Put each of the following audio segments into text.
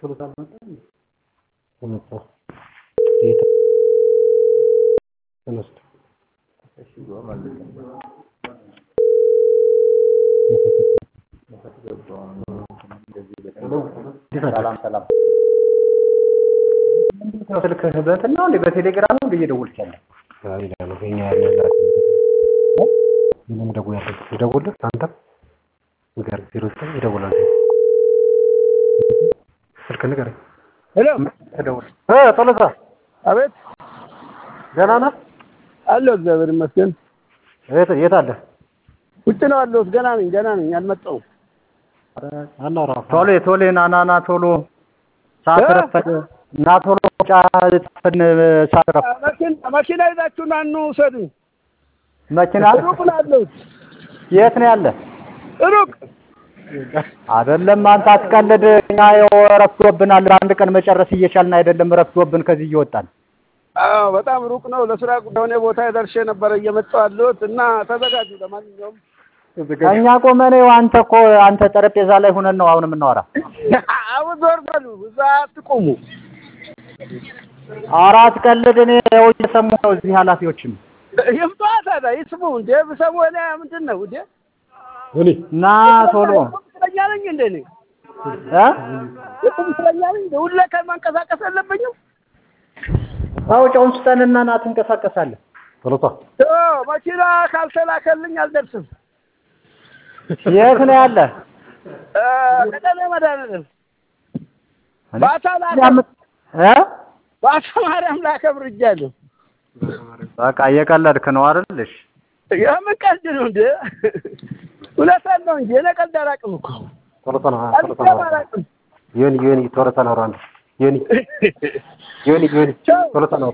ስልክ በእንትን ነው እንዴ በቴሌግራም ነው እየደወልክ ያለው? አይ ነው የኛ ያለ ምንም ደውልልህ አንተ ንገር ቢሮች ይደውላል ስልክ ንገር ሄሎ ተደውል ቶሎሳ አቤት ደህና ነህ አለሁ እግዚአብሔር ይመስገን የት አለ ውጭ ነው አለሁት ገና ነኝ አልመጣሁም አናራ ቶሎ ናና ቶሎ ሳትረፈድ እና ቶሎ ጫፈን ሳትረፍ መኪና ይዛችሁ ና ነው ውሰዱ መኪና ሩቅ ነው አለሁት የት ነው ያለ ሩቅ አይደለም አንተ አትቀልድ እኛ ረፍዶብናል አንድ ቀን መጨረስ እየቻልን አይደለም ረፍዶብን ከዚህ እየወጣን አዎ በጣም ሩቅ ነው ለስራ ጉዳይ ቦታ ደርሼ ነበር እየመጣሁ አለሁት እና ተዘጋጁ ለማንኛውም እኛ ቆመን አንተ ጠረጴዛ ላይ ሆነን ነው አሁን የምናወራ አሁን ዞር በሉ እዛ አትቆሙ አራት ቀልድ እኔ እየሰማሁ ነው እዚህ ኃላፊዎችም ይምጣ ታዲያ ይስሙ እንዴ ብሰሙ እኔ ምንድን ነው እንዴ ና ቶሎ ስለኛ ነኝ እንዴ እኔ የቁም ስለኛ ነኝ ሁሌ ከማንቀሳቀስ አለብኝም አውጫውን ስጠንና ና ትንቀሳቀሳለህ ቶሎታ መኪና ካልተላከልኝ አልደርስም የት ነው ያለ ቀደም መድኃኒዓለም ባታ ማርያም ላከብር እጃለሁ በቃ እየቀለድክ ነው አይደልሽ የምን ቀልድ ነው እንዴ ሁለታን ነው እንጂ እኔ ቀልድ አላውቅም እኮ ቶሎታ ዮኒ ቶሎታ ነው ራንድ ዮኒ ቶሎታ ነው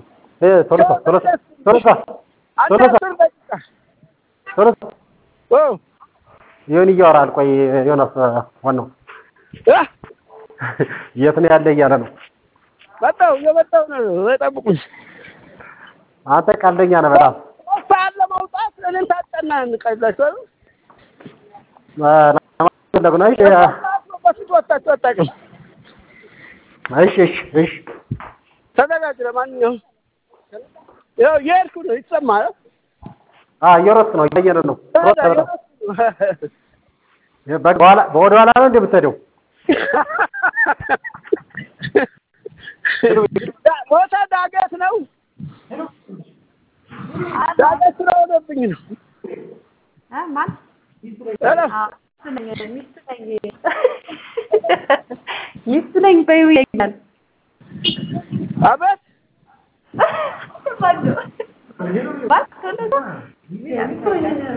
ቶሎታ ዮኒ እያወራል ቆይ ዮናስ ዋናው የት ነው ያለ እያለ ነው የመጣው ነው ጠብቁኝ አንተ ቀልደኛ ነህ በጣም ሳለ መውጣት እኔን ታጠና እንቀይላችሁ ለጉናይ በፊት ወጣችሁ አታውቅም እሺ ተዘጋጅ ለማንኛውም ያው የሄድኩ ነው ይሰማል እየሮጥክ ነው እያየን ነው ወደ ኋላ ነው እንደምትሄደው ቦታ ዳገት ነው ዳገት ስለሆነብኝ ነው ማን ሚስት ነኝ በይው ይላል አቤት ባዶ